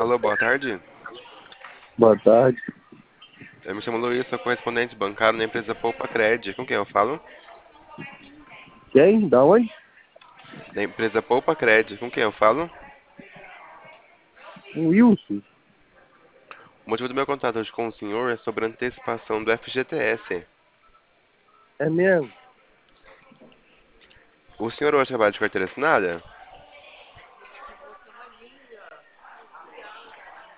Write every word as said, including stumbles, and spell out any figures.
Alô, boa tarde. Boa tarde. Eu me chamo Luiz, sou correspondente bancário na empresa Poupa Cred. Com quem eu falo? Quem? Da onde? Da empresa Poupa Cred. Com quem eu falo? O Wilson. O motivo do meu contato hoje com o senhor é sobre a antecipação do F G T S. É mesmo? O senhor hoje trabalha de carteira assinada?